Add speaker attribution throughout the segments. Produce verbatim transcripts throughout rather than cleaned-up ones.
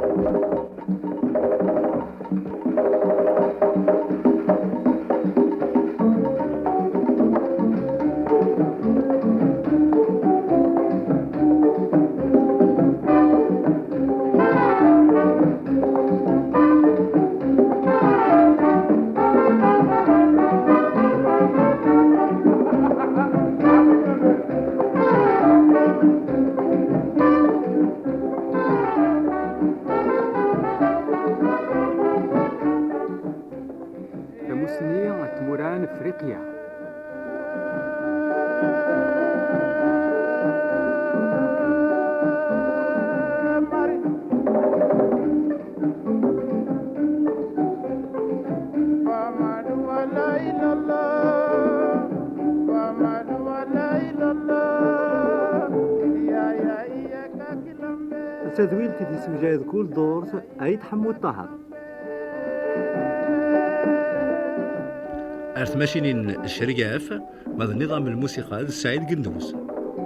Speaker 1: تدويل تدي سمجايد كل دور أي تحمل الطهر
Speaker 2: أرث ماشينين الشرقاف ماذا النظام الموسيقى السعيد قندوز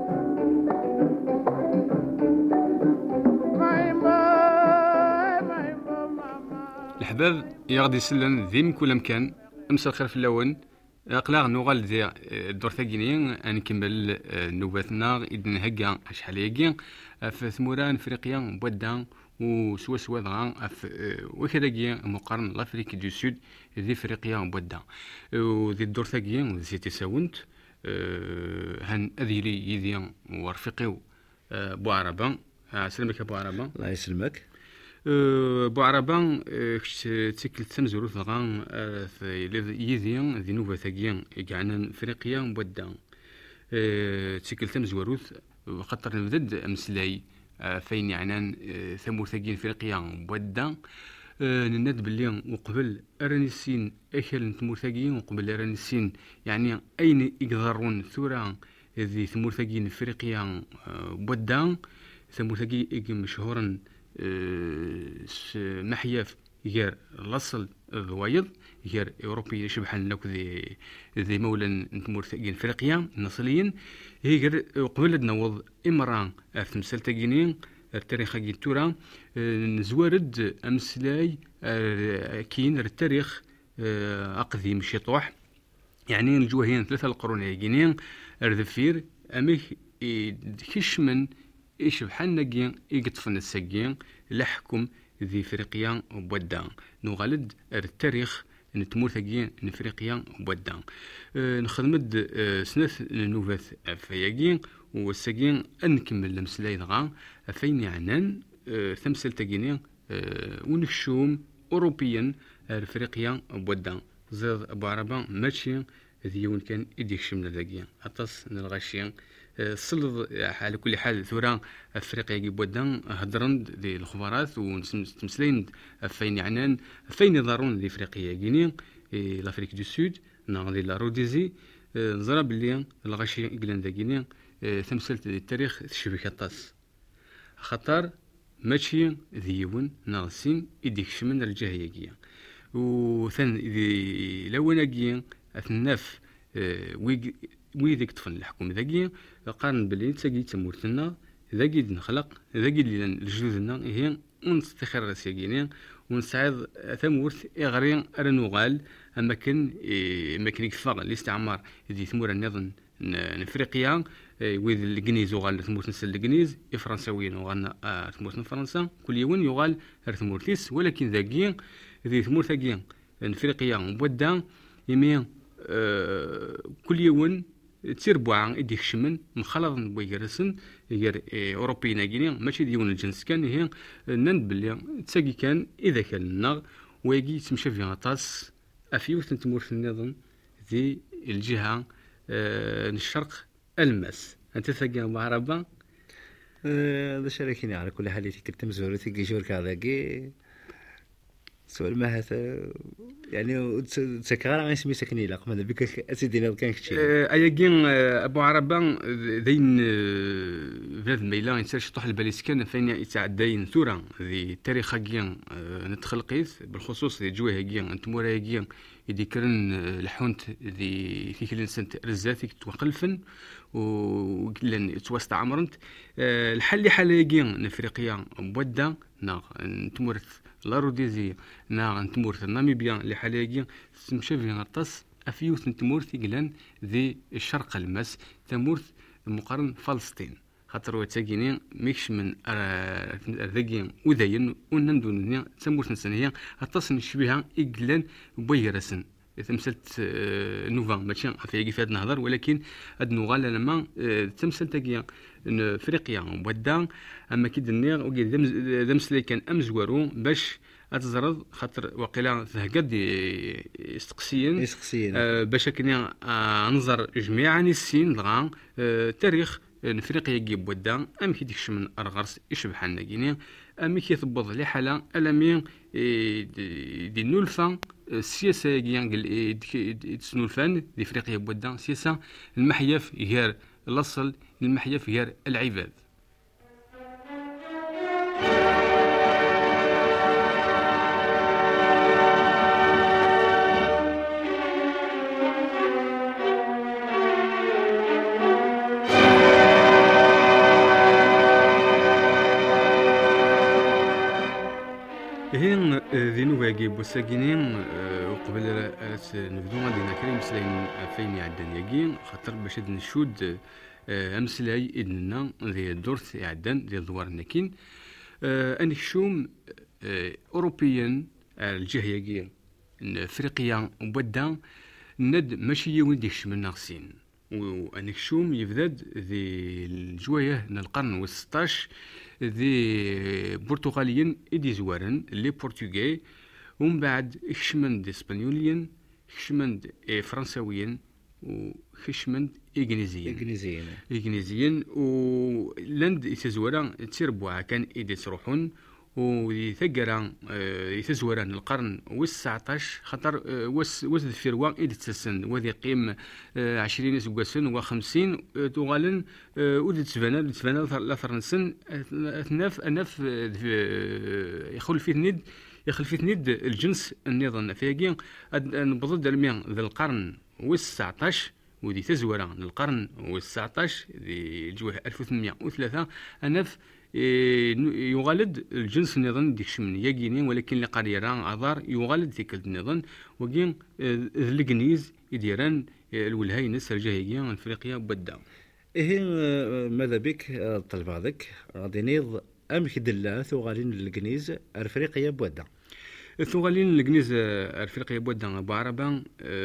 Speaker 3: الحباب يغدي يسلن ذيم كل مكان امس الخير في اللون اقلاغ نوغال ذي الدور ثاقينين نكمل نوباتنا إذن هكا شحال ياكي في ثموران افريقيا بودا وسوا سوا دغا وكذا مقارنة لافريقيا دو سود ذي افريقيا بودا وذي الدور ثاقيين ذي تساونت هن اذيلي يذي ورفقي بو عربا سلمك ابو عربا
Speaker 2: الله يسلمك
Speaker 3: بو عربا تسكل تمزورو ثغان يذي ذي نوبة ثاقيين كعنا افريقيا بودا تسكل تمزورو خطر نبدد امسلاي فين يعنان ثمور ثاقين افريقيا بودا نند باللي وقبل ارانيسين اكل ثمور ثاقين وقبل ارانيسين يعني اين يقدرون ثورة ذي ثمور ثاقين افريقيا بودا ثمور ثاقي مشهورا محياف غير الاصل الضوايض غير اوروبي يشبحن لك ذي ذي مولا ثمور ثاقين افريقيا النصليين هي غير قبل نوض امران ارتمسل تاقينين التاريخ كي تورا نزوارد امسلاي كين التاريخ اقديم شطوح يعني الجوهين ثلاثة القرون يجينين اردفير امي كش من يشبحن نقين يقطفن السقين لحكم ذي افريقيا وبودا نغالد التاريخ نتمور ثقين نفريقيا وبودا أه نخدمد أه سنث نوفاث فياقين والسقين أنكمل لمسلاي دغا فين يعنان أه ثمسل تقينين أه ونكشوم أوروبيا افريقيا وبودا زاد أبو عربا ماشي ذيون كان يديك شمنا ذاقين أطس نلغاشين صلد على كل حال ثورة افريقيا بودا هدرند ذي الخبرات ونتمسلين فين يعنان فين يضرون ذي افريقيا غينيا لافريك دو سود ناضي لا روديزي نزرب اللي الغاشي يقلن ذا غينيا تمثلت التاريخ شبكة طاس خطر ماشي ذيون ناغسين يديك شمن الجاهية وثن ذي لوناقيا اثناف ويديك طفل الحكومة ذاقيا قارن بلي تساقي تمورتنا ذاقي نخلق ذاقي اللي الجدودنا هي ونستخر راسياقينيا ونساعد ثمورت إغرين أرنوغال أما كان أما كان يكفر الاستعمار ذي ثمور النظام نفريقيا ويذ الجنيز وغال ثمورت نسل الجنيز الفرنساويين وغال ثمورت فرنسا كل يوم يغال ثمورتيس ولكن ذاقيا ذي ثمور ثاقيا نفريقيا وبودا يمين أه كل يوم تسير عن إديك شمن مخلط بيجرسن يجر أوروبي ناجيني ماشي ديون الجنس كان هي نند باللي تساقي كان إذا كان النار ويجي تمشي في غطاس أفيوث تمور في النظام ذي الجهة أه الشرق الماس أنت تساقي بعربة
Speaker 2: هذا أه شاركيني على كل حال كنت مزورتي جيشور كذاكي سؤال ما هذا يعني تسكر عن اسمي سكني لك ماذا بك أسيدنا كان كتير
Speaker 3: أيجين أبو عربان ذين ذات ميلان يصير شطح الباليسكان فين يتعدين ثورة ذي تاريخ جين نتخلقيث بالخصوص ذي جوه جين أنتمورا جين يدي كرن الحونت ذي في كل سنة رزاتي توقلفن وكلن توسط عمرنت الحل حاليا نفريقيا بودا نا نتمورث لاروديزي نا نتمورث ناميبيا اللي حاليا تمشي في غطاس افيوث نتمورث يقلن ذي الشرق المس تمورث مقارن فلسطين خاطر وتاكيني ميكش من ذاكين وذاين ونندون تمورث نسنيا غطاس نشبيها يقلن بويرسن تمثلت نوفا ماشي في كيف هاد نهضر ولكن هاد نوغال لما تمثلت كيا افريقيا وبدا اما كي دنيا وكي دمسلي كان امزوارو باش اتزرد خاطر وقيلا تهقد يستقسيين
Speaker 2: يسقسيين
Speaker 3: آه باش كنا آه نظر جميعا السين دغا آه تاريخ افريقيا يجيب ودا ام كي ديكش من ارغرس يشبح لنا كينيا ام كي يثبض لي حاله الامين دي نولفا السياسه كيان تسنولفان دي افريقيا بودا سياسه المحيف غير الاصل المحيف غير العباد. هين ذي نواجي بوساكينين وقبل نبدو غادي نكري مسلاين فين يعدن ياكين خاطر باش نشود امسلاي إدنا ذي الدورث يعدن ذي الدوار ناكين انكشوم اوروبيا الجهه ياكين افريقيا وبدا ند ماشي يولي ديكش من ناقصين وانكشوم يفدد ذي الجوايه من القرن والسطاش ذي برتغاليين إدي زوارن لي بورتوغي ومن بعد خشمند اسبانيوليين خشمند فرنساويين وخشمند إنجليزيين
Speaker 2: إنجليزيين
Speaker 3: إنجليزيين ولند يتزورا تيربوها كان إدي تروحون ويثقرا يتزوران القرن والسعطاش خاطر وس وس الفروة إدي تسسن وذي قيم عشرين سقاسن وخمسين تغالن ودي تسفانا تسفانا لا فرنسن أثناف أناف يخل فيه ند يخل فيه ند الجنس النظام فيجين نبضد الميان ذا القرن والسعطاش ودي تزورا القرن والسعطاش ذي الجوه ألف وثمانمائة وثلاثة أناف يغالد الجنس النظام ديكش من ياكيني ولكن اللي قريران عذار يغالد ذيك النظام وكين الكنيز يديران الولهاينس الجاهيين افريقيا بدا.
Speaker 2: إيه ماذا بك طلب هذاك غادي نيض أمك دلا ثوغالين الكنيز افريقيا بودا
Speaker 3: ثوغالين الكنيز افريقيا بودا بعربا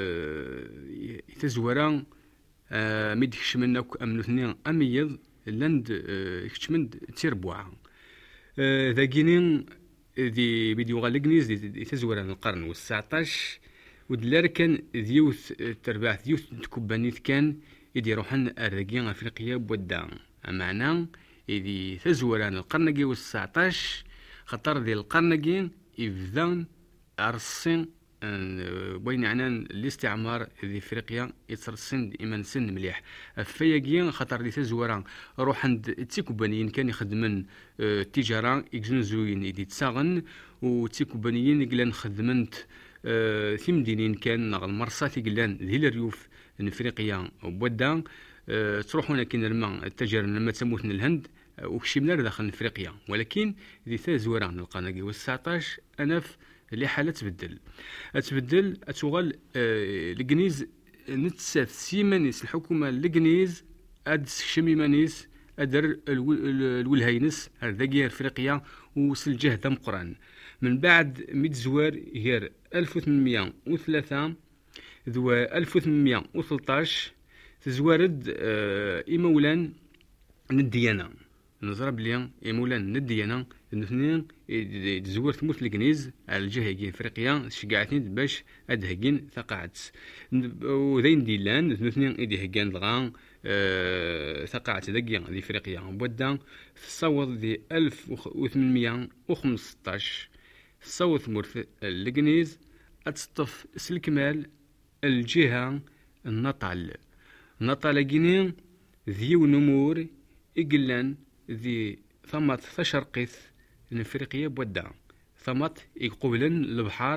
Speaker 3: يتزوران ميدكش منك ام الاثنين اميض لاند كتشمند تيربوعا ذا كينين ذي فيديو غالكنيز ذي تزوران القرن والسعطاش ودلار كان ديوث ترباع ديوث تكوبانيث كان يدي روحن أرقين أفريقيا بودا معنا يدي تزوران القرنقي والسعطاش خطر ذي القرنقي يفذان أرسين بين عنان الاستعمار ذي افريقيا يترسن دائما سن مليح فياكين خاطر دي تزوران روح عند التيكوبانيين كان يخدمن التجاره يجنزوين يدي تساغن وتيكوبانيين يقلان خدمنت في مدينين كان نغ المرصات يقلان ذي الريوف افريقيا وبودا تروحون كاين الماء التجار لما تموتن الهند وكشيمنا داخل افريقيا ولكن ذي تزوران القناقي والسعطاش انا في اللي حالة تبدل تبدل أتوغل الكنيز نتساف سيمانيس الحكومة الكنيز أد شميمانيس أدر الولهاينس هذاكي أفريقيا وسلجه دم قران من بعد ميت زوار غير ألف وثمانمائة وثلاثة ذو ألف وثمانمائة وثلطاش تزوارد إمولان نديانا نضرب ليا إمولان نديانا الاثنين تزور ثموت الكنيز على الجهه كي افريقيا شجعتني باش ادهكين ثقعت وذين ديلان الاثنين ايدي هكان دغا أه ثقعت ذكيا دي افريقيا بودا في الصوت دي ألف وثمانمائة وخمسطاش الصوت مرث الكنيز اتسطف سلكمال الجهه النطال نطال كيني ذيو نمور إقلان ذي ثمت تشرقيث افريقيا بودا ثمت يقبلن البحر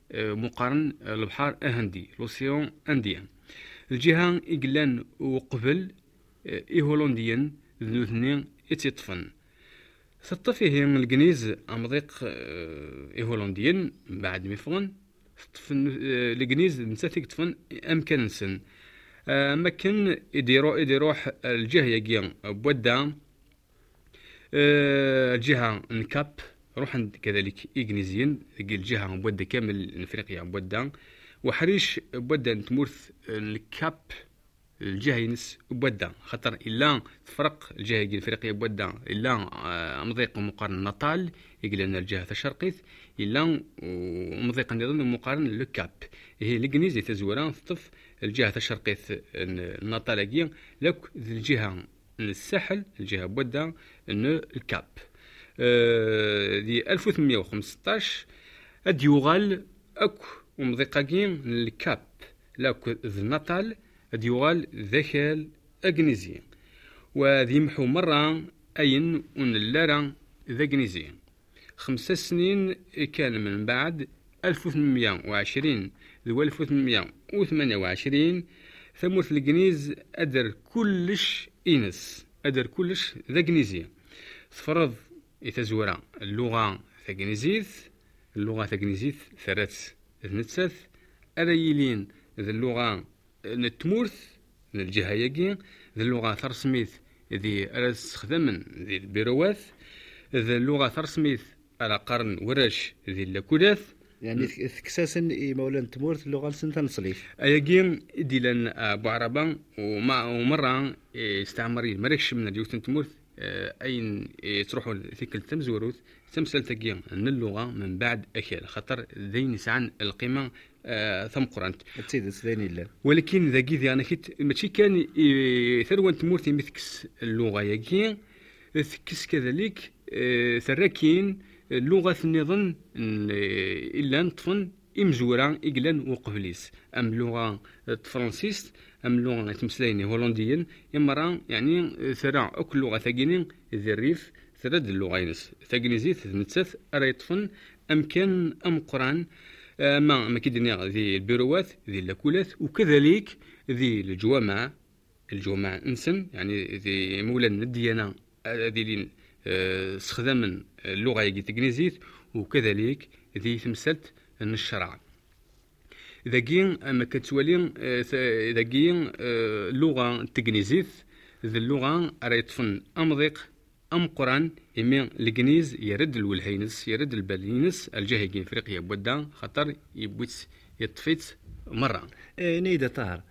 Speaker 3: مقارن البحر الهندي لوسيون انديان. الجهة إقلان وقبل إي هولنديا ذو اثنين يتطفن تطفيه الكنيز أمضيق إي هولنديا بعد ميفغن طفن الكنيز نساتيك طفن أمكن نسن أمكن يديرو يديروح الجهة يقيا بودا الجهة نكاب روح كذلك إغنيزيين الجهة بودا كامل افريقيا بودا وحريش بودا تمورث الكاب الجهة ينس بودا خاطر إلا تفرق الجهة الافريقية بودا إلا مضيق مقارن نطال يقلنا الجهة الشرقية إلا مضيق نظام مقارن للكاب هي الإغنيزي تزوران تطف الجهة الشرقية النطالية لك الجهة الساحل الجهة بودا الكاب دي ألف وثمانمائة وخمسطاش أديوغال أكو ومضيقاكين الكاب لك النطال أديوغال ذاكال أغنيزي وذي محو مرة أين ونلارا ذاكنيزي خمسة سنين كان من بعد ألف وثمانمائة وعشرين ذو ألف وثمانمائة وثمانية وعشرين ثموث الجنيز أدر كلش إنس أدر كلش ذاكنيزي تفرض يتزورا اللغة ثاكنيزيث اللغة ثاكنيزيث ثلاث نتسث أريلين ذي اللغة نتمورث من الجهة يقين ذي اللغة ثرسميث ذي أرس خدمن ذي البيروات ذي اللغة ثرسميث على قرن ورش ذي اللكوداث
Speaker 2: يعني ثكساسا مولانا تمورث اللغة لسنتا نصليف
Speaker 3: أيقين ديلان أبو عربان ومرة استعمري المركش من الجوث تمورث أين تروحوا ذيك التمز وروث تمثل تقيم أن اللغة من بعد أكل خطر ذي نسعن القيمة آه ثم قرانت
Speaker 2: تسيد سديني الله
Speaker 3: ولكن ذا كذي أنا كنت ماشي كان ثروة تمورتي مثكس اللغة يقين ثكس كذلك آه ثراكين اللغة النظن إلا نطفن إمزورا إقلان وقبليس أم اللغة الفرنسيس أم اللغة تمسليني هولنديين إمرا يعني ثرا أكل لغة ثقينين ذي الريف ثرد اللغة ينس ثقينيزيت نتسث أريطفن أم كان أم قران ما ما كيدنيا ذي البيروات ذي اللاكولات وكذلك ذي الجوامع الجوامع انسن يعني ذي مولانا الديانة ذي استخدام اللغة يجي تقنيزيت وكذلك ذي تمثلت الشرع ذاكين أما كتولين ذاكين اللغة التقنيزيت ذي اللغة أريطفن أمضيق أم قران إمي الكنيز يرد الولهينس يرد البالينس الجاهجين فريقيا بودا خطر يبوت يطفيت مرة
Speaker 2: إيه نيدا طاهر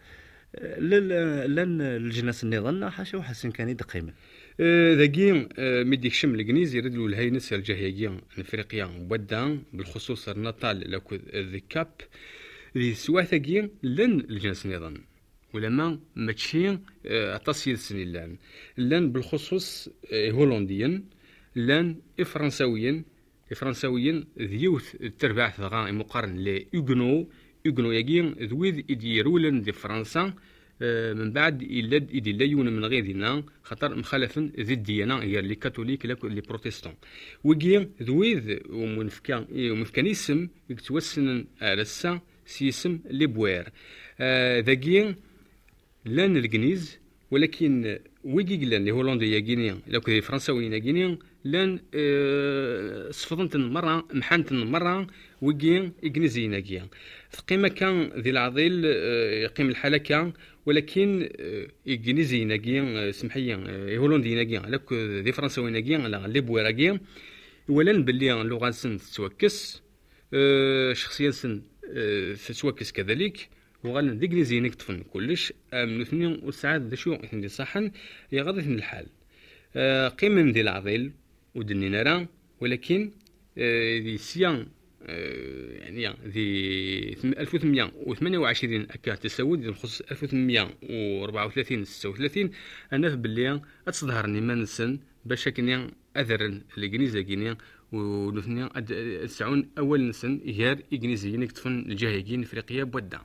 Speaker 2: لن الجناس النظام حاشا وحسن كان يدقيمه
Speaker 3: ذاكين ميديك شم الكنيز يرد الولهينس الجاهجين فريقيا بودا بالخصوص النطال لكو الذكاب ذي سوا ثاكين لن الجناس النظام ولما ماشي تصير سنين لان لان بالخصوص هولنديا لان فرنساويا فرنساويا ذيوث التربع ثغا مقارن لإغنو إغنو يجين ذويذ يديرولن دي فرنسا من بعد يلد يدي لايون من غير دينا خطر مخالفا ذي الديانة هي اللي كاثوليك لي بروتستان وجين ذويذ ومنفكان ومنفكانيسم يتوسن على السا سيسم لي بوير ذاكين لان الكنيز ولكن ويجي لان لي هولنديا غينيا لو كي فرنساويين غينيا لان أه صفدنت مره محنت مره ويجي انجليزيين غيا قيمه كان ذي العضيل أه يقيم الحاله كان ولكن انجليزيين غيا سمحيا هولنديين غيا لك ذي فرنساويين غيا لا لي بوير غيا ولن باللي اللغه سن تتوكس أه شخصيا سن أه تتوكس كذلك وغالنا ديكليزي نكتفن كلش من اثنين وسعاد ذا شو عندي صحن يغضي من الحال أه قيمة من ذي العضيل ودني نرى ولكن أه ذي سيان أه يعني ذي ألف وثمانمائة وثمانية وعشرين أكا تسود ذي الخصوص ألف وثمانمائة وأربعة وثلاثين ستة وثلاثين أنا في باللي أتصدهرني ما نسن باش كنيا أذرن الإنجليزي كنيا ونثنيا تسعون أول نسن غير إنجليزي نكتفن الجاهجين إفريقيا بودا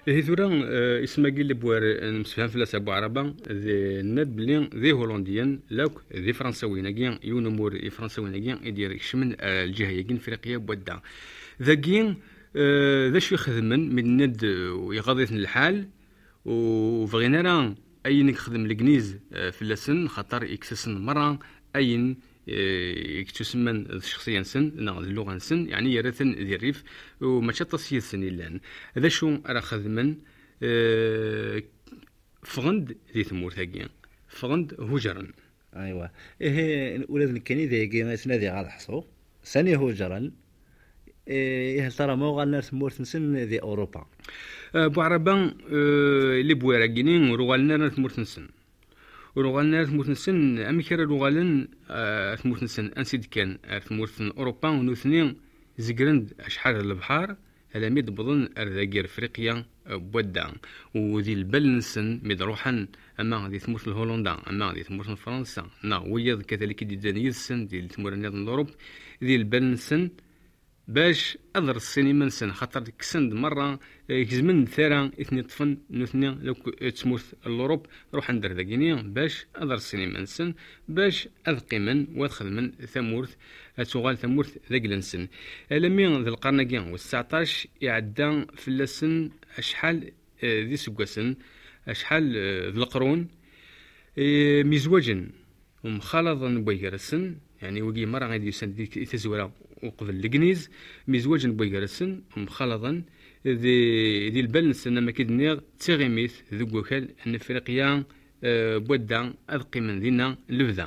Speaker 3: هي ثورة اسمها قيل بوار نمسفهم في لاس ابو عربة ذي ناد بلي ذي هولنديين لوك ذي فرنساويين كين يونمور فرنساويين كين يدير يشمن الجهة يكين فريقية بودا ذاكين ذا شو يخدمن من ند ويغضيثن الحال وبغينا راه اين يخدم الكنيز في اللسن خاطر يكسسن مرة اين يكتسمن الشخصية سن نا اللغة سن يعني يرثن ذي الريف وما تصيد سن إلا هذا شو راه خدمن فغند ذي ثمور ثاقين فغند هجرا
Speaker 2: ايوا ايه ولاد الكني ذي كي سنادي غاد حصو ثاني هجرا ايه ترى ما غالنا ثمور سن ذي اوروبا
Speaker 3: بو عربان اللي بوراكينين وروالنا ثمور سن ورغالنا ثمورتنسن أمكرا رغالن ثمورتنسن أنسيد كان ثمورتن أوروبا ونوثنين زقرند أشحال البحار هلا ميد بضن أرذاقير فريقيا بودا وذي البلنسن ميد روحا أما ذي ثمورت الهولندا أما ذي ثمورت فرنسا نا ويض كذلك دي دانيسن دي ثمور النظام الأوروب ذي البلنسن باش أضر السينما نسن خاطر كسند مرة كزمن ثارا اثني طفن نوثني لو تسموث الأوروب روح ندر ذاكينيا باش أضر السينما نسن باش أذقي من وادخل من ثمورث تغال ثمورث ذاك لنسن ألمين ذي القرن كيان والتسعطاش يعدى في اللسن أشحال ذي سكواسن أشحال ذي القرون مزوجا ومخالطا بويكرسن يعني وقي مرة غادي يسند يتزورا وقبل الكنيز مزواجا بويكرسن ومخالطا ذي ذي البلنس انما كيدنيغ تيغيميث ذوك وكال ان فريقيا بودا اذقي من ذينا لبدا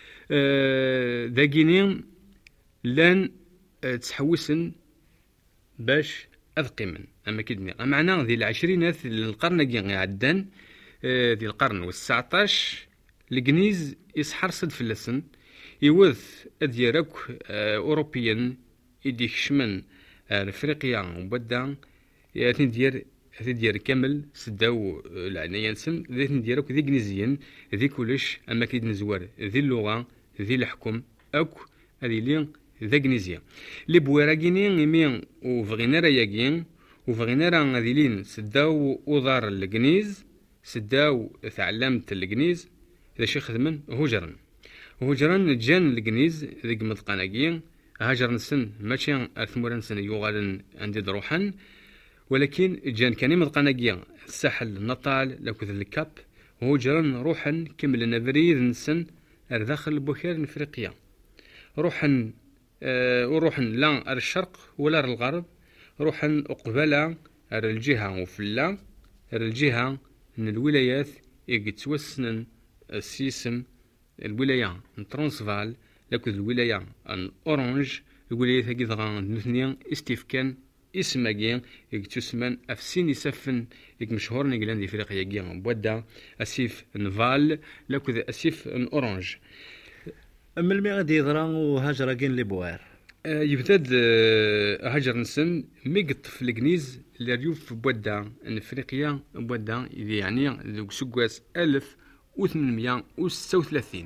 Speaker 3: ذاكينين لان تحوسن باش اذقي من اما كيدنيغ معنا ذي العشرينات القرن كي عدان ذي القرن والتسعطاش الكنيز يسحر صد في اللسن يوث أديرك أوروبيا يديك شمن أفريقيا وبدا يأتي دير يأتي دير كامل سداو العناية نسن ذي نديرك ذي كنيزيا ذي كلش أما كيد نزوار ذي اللغة ذي الحكم أك هذه لين ذا كنيزيا لي بوراكينين يمين وفغينا راياكين وفغينا راه هذه لين سداو وضار الكنيز سداو تعلمت الكنيز إذا شي خدمن هجرا هجرا جان الكنيز ذيك مدقاناكين هاجر نسن ماشي أثمور نسن يغالن عندي دروحا ولكن جان كان مدقاناكين الساحل نطال لكذا الكاب هجرا روحا كمل نفريد نسن داخل بوكير افريقيا روحا أه وروحا لا الشرق ولا الغرب روحا اقبلا الجهه وفلا الجهه من الولايات يتوسنن السيسم الولاية ترانسفال لكن الولاية الأورانج الولاية ثقي ضغان نثنيا استفكان اسماكين يكتسمن أفسين يسفن يك مشهور نقلان دي فريقيا كيان بودا أسيف نفال لكن أسيف أورانج
Speaker 2: أما المي غادي يضران وهاجر كين لي بوار
Speaker 3: آه يبتد آه هاجر نسن ميقط في الكنيز اللي ريوف بودا افريقيا بودا يعني ذوك سكواس ألف وثمانمية وستة وثلاثين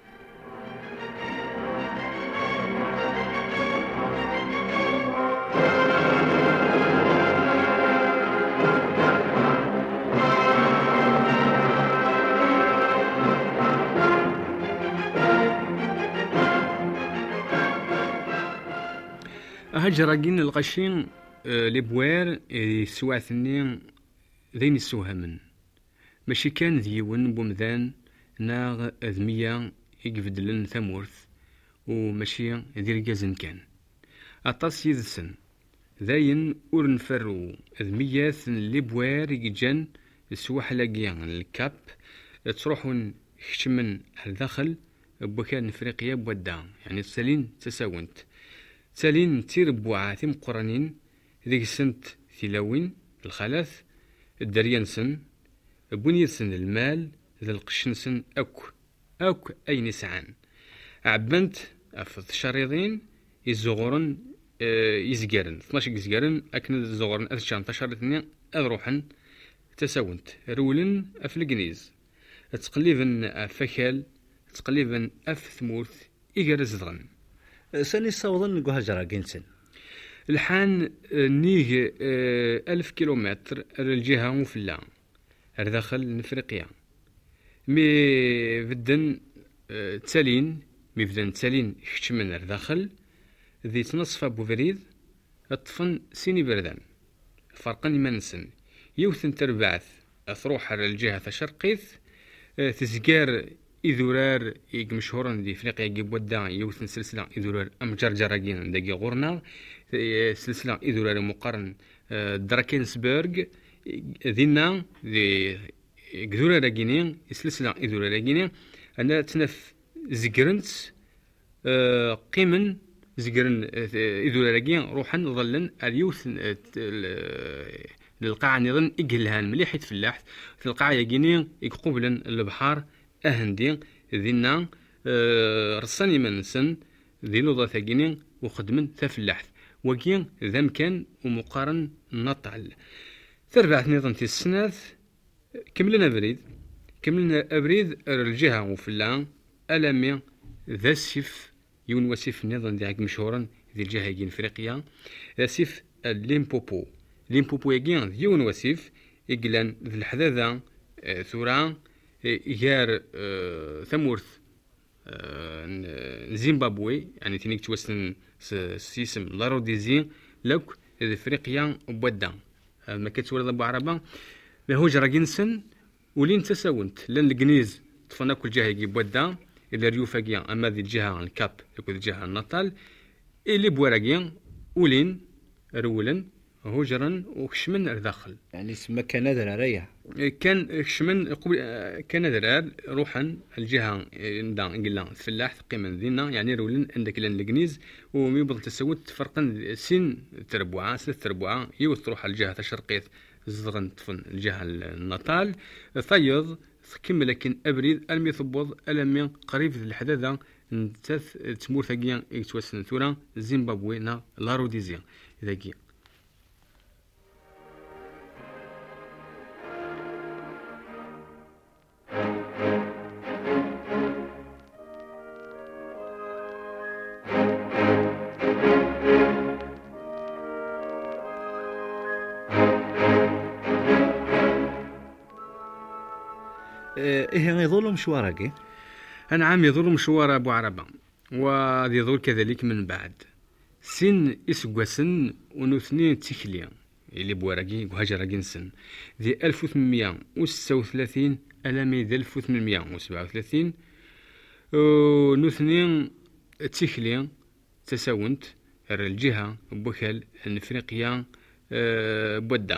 Speaker 3: هجراكين القشين لي بوار سواع ثنين ذين السوهمن ماشي كان ديون بومذان ناغ أذمية يقفدلن ثمورث وماشي ذي رجازن كان أطاس يذسن ذاين ور نفرو أذميات اللي بوار يجان السواح لاقيان الكاب تروحون يخشمن الداخل بوكان افريقيا بودا يعني تسالين تساونت تسالين تير بوعاثم قرانين ذيك السنت ثلاوين الخلاث الدريانسن بنيسن المال ذا القشنسن أك أك أي نسعان عبنت أفض شريضين يزغورن اه يزقارن اثناش يزقارن أكن الزغورن أثشان تشارتني أذروحن تساونت رولن أف الكنيز تقليبا أفكال تقليبا أف ثمورث إيجار زدغن
Speaker 2: ساني صوضن نقو هجرا كينسن
Speaker 3: الحان نيغ ألف كيلومتر الجهة مفلا داخل افريقيا. مي بدن تالين مي بدن تالين كتشمن داخل ذي تنصف بوفريد الطفن سيني بردان فرقا يمنسن يوثن تربعث تروح على الجهة الشرقيث تزكار إذورار يق مشهورا دي إفريقيا يجيب ودا يوثن سلسلة إذورار أم جرجراجين دقي غورنا سلسلة إذورار مقارن دراكنسبرغ ذينا ذي إذورار راجينين سلسلة إذورار راجينين أنا تنف زجرنت قيمن زجرن إذورار راجين روحا ظلن اليوث للقاعة نظن إجلهان مليح يتفلاح في القاعة يجينين يقبلن البحار أهندين ذينا أه رصاني منسن ذي لوضة ثقينين وخدمن ثفلاح وكين ذم كان ومقارن نطعل تربعت نظام السناث كملنا بريد كملنا أبريد الجهة وفلان ألمي ذا السيف يون وسيف نظام ذاك مشهورا ذي الجهة يجين إفريقيا ذا سيف الليمبوبو ليمبوبو يجين يون وسيف إجلان ذي الحذاذا أه ثوران يار أه ثمورث أه زيمبابوي يعني تنيك توسن سيسم لاروديزي لك افريقيا وبودا ما كتولد ابو عربه له جراجنسن ولين تساونت لان الكنيز طفنا كل جهه يجي بودا الى ريوفاكيا اما ذي الجهه الكاب يكون الجهه النطال اللي بوراكيا ولين رولن هجرا وكشمن داخل
Speaker 2: يعني اسمه كان درارية
Speaker 3: كان كشمن قبل كان درار روحا الجهه ندا قلنا فلاح قيمه ذينا يعني رولن عندك لان الكنيز وميبل تسوت فرقا سن تربوعه ثلاث تربوعه يوث تروح الجهه الشرقيه زغن طفن الجهه النطال فيض كمل لكن ابريد المي ثبوض المي قريب الحداثه نتث تمور ثقيا يتوسن ثورا زيمبابوي نا لاروديزيا ذاكيا
Speaker 2: إيه يظل مشوارك
Speaker 3: أنا عام يظل مشوار أبو عربة ويظل كذلك من بعد سن إسقوسن ونثنين تخليا اللي بوراقي وهجر سن ذي ألف وثمانمائة وستة وثلاثين ألمي ذي ألف وثمانمائة وسبعة وثلاثين ونثنين تخليا تساونت الجهة بوكال إفريقيا بودا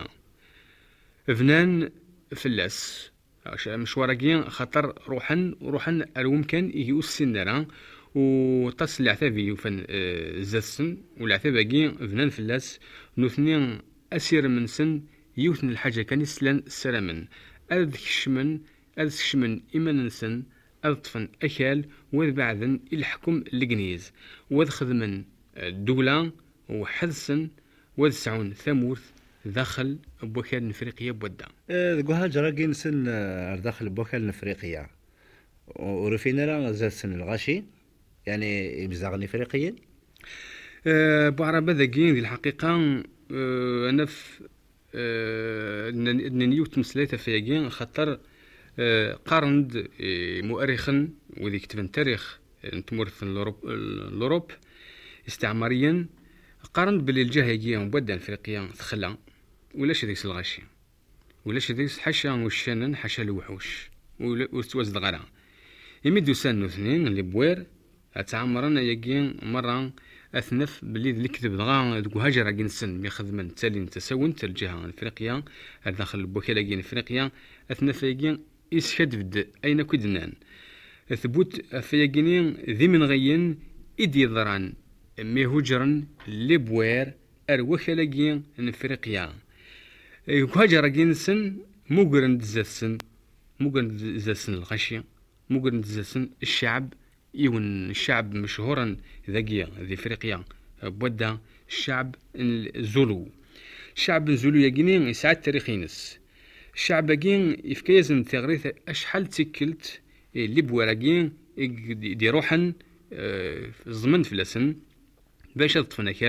Speaker 3: فنان فلاس مشواركين خطر روحا روحا الممكن يوسن درا وتصل العتابي وفن زسن والعتابي فنان فلاس نثنين أسير من سن يوثن الحاجة كان يسلان السلامن أذ كشمن أذ كشمن إيمان سن أذ طفن أكال وذ بعدن الحكم الجنيز وذ خدمن الدولة وحدثن وذ سعون ثمورث داخل بوكال افريقيا بودا
Speaker 2: ذكوها جراجين سن داخل بوكال افريقيا ورفينا راه زاد سن الغاشي يعني يبزغني افريقيا
Speaker 3: أه بعربه ذاكين ذي الحقيقه أه انا في أه نيوت مسليته فياكين خاطر أه قارند أه مؤرخا وذي كتبن تاريخ نتمورث الاوروب استعماريا قارند بلي الجهه بودا افريقيا تخلى ولاش ديك الغاشي ولاش ديك حاشا والشانن حاشا الوحوش وتوازد غرا يمدو سان اثنين اللي بوير اتعمرنا ياكين مره اثنف بلي الكذب دغا دكو هاجر كنسن بخدمن تالي نتساون تال الجهه الافريقيه داخل البوكالاكين افريقيا اثنف ياكين اسكد بد اين كدنان ثبوت فياكين ذي من غين ايدي ضران مي هجرن اللي بوير اروخلاكين افريقيا يكواجر جنسن مقرن دزسن مقرن دزسن الغشية مقرن دزسن الشعب يون الشعب مشهورا ذاكيا ذي افريقيا بودا الشعب الزولو الشعب الزولو يجينين يسعد تاريخينس الشعب جين يفكيزن تغريث اشحال تكلت اللي بوراجين دي روحن زمن فلسن باش تطفنا كال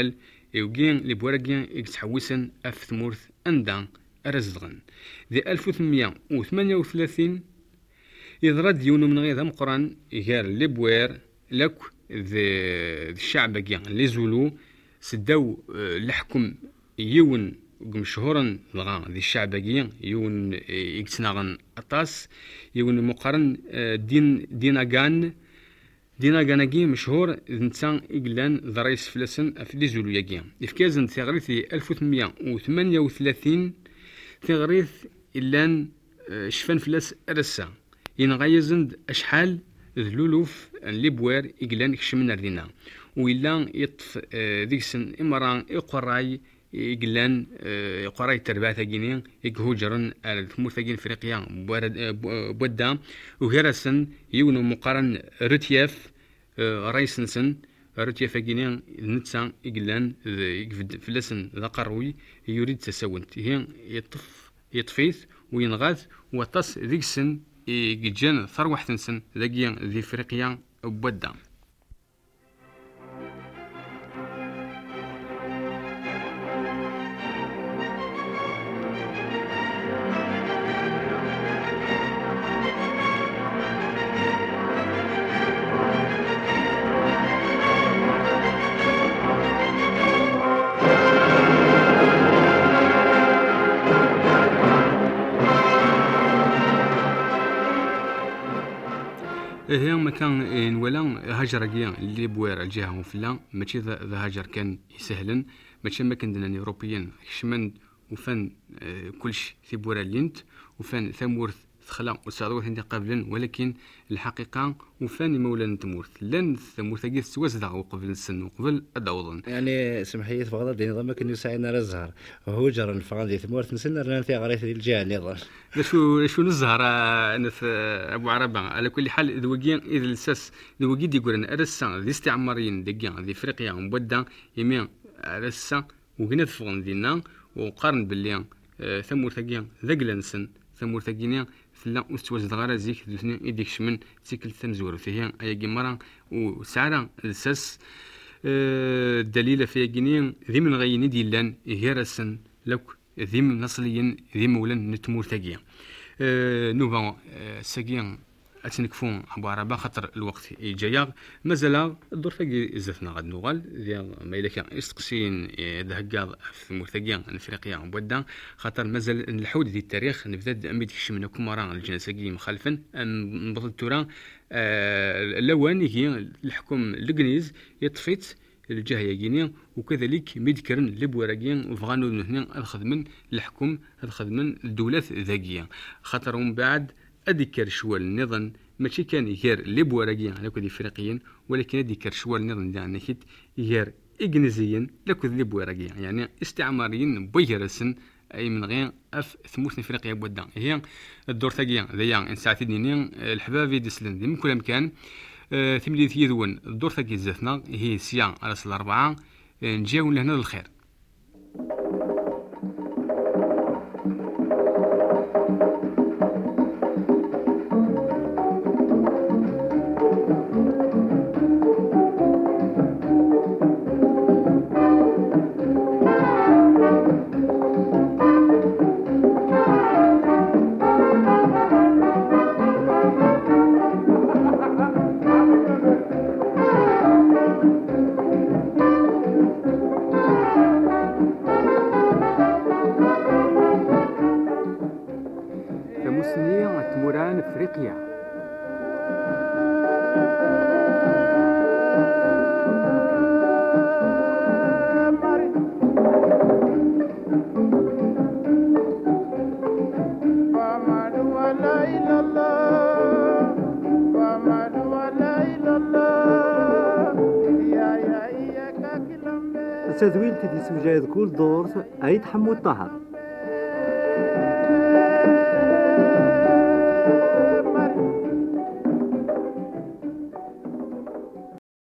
Speaker 3: يوجين لبورجين يتحوسن أف ثمورث أندان أرزدغن ذي ألف وثمانمائة وثمانية وثلاثين يضرد يونو من غير مقران يغير لبوير لك ذي الشعب جيان لي زولو سداو لحكم يون مشهورا لغا ذي الشعب جيان يون يكتناغن أطاس يون مقارن دين ديناغان ديناغاناكي مشهور نتا إقلان ذرايس فلسن في لي زولو ياكيان إفكازن ثغريث ألف وثمانمائة وثمانية وثلاثين ثغريث إلان شفان فلاس أرسا ينغايزند أشحال ذلولوف اللي بوير إقلان كشمنا ردينا وإلا يطف ذيكسن إمران إقراي إقلان إقراي تربع ثاقينين إقهوجرن على ثمور ثاقين فريقيا بودا وغيرسن يونو مقارن رتياف رايسنسن رتياف ثاقينين نتسا إقلان فلسن ذا قروي يريد تساونت هي يطف يطفيث وينغاث وطس ذيكسن يجان ثروح تنسن ذاقيا ذي فريقيا بودا. هي مكان ولا هاجر كيا اللي بوير الجهه فلا ماشي ذا هاجر كان يسهلن ماشي ما كندنا اوروبيين شمن وفن كلش في بورا لينت وفن ثمورث ثخلا وسعدوه هندي قبلا ولكن الحقيقه وفاني مولانا تمورث لان ثمورث كي توزع وقبل السن وقبل الدوضن
Speaker 2: يعني سمحيه بغض دي نظام كان يساعدنا على الزهر هو جرى الفرنسي ثمورث نسن رنا في غريث الجهه نظام
Speaker 3: شو شو الزهر نث ابو عربه على كل حال ذوقين اذا الساس ذوقي يقول ان ارسا الاستعماريين دقيان ذي افريقيا مبدا يمين ارسا وهنا فغن دينا وقارن باللي ثمورث كي ذقلنسن ثمور ثقينيا فلا مستوى زغارة زيك دوثني يديك شمن تيكل ثمزور فيها أي جمرة وسعرة الساس الدليل فيها جنين ذي من غيني ديلان هيرسن لك ذي من نصليين ذي مولان نتمور ثقيا نوبا ساقيا أتنكفون أبو عربة خطر الوقت جايا مازال الدور ثقي زثنا غاد نوغال ذي ما إلا كان يستقسين دهقاض في مرثقيا أفريقيا بودا خاطر مازال الحود ذي التاريخ نبدأ أميد كشمنا كمران الجنساقي مخالفا نبطل التورا اللوان هي الحكم الإنجليز يطفيت الجهة يجينيا وكذلك ميدكرن لبوراجين وفغانو نهنا الخدمن الحكم الخدمن الدولات ذاقية خاطرهم بعد أذكر شوال النظام ماشي كان يغير لي بوراقيين على كل افريقيين ولكن أذكر شوال النظام ديالنا كيت يغير إنجليزيين لكل لي بوراقيين يعني استعماريين بيهرسن أي من غير أف ثموث افريقيا بودا هي الدور ثقيا ذيا إن ساعتين الحبابي ديسلن من كل مكان أه ثملي ثيذون الدور ثقي زثنا هي سيا على صل أربعة نجاو لهنا الخير. تموران افريقيا
Speaker 1: تدويل تدي سمجايد كل دور أي تحمل الطهر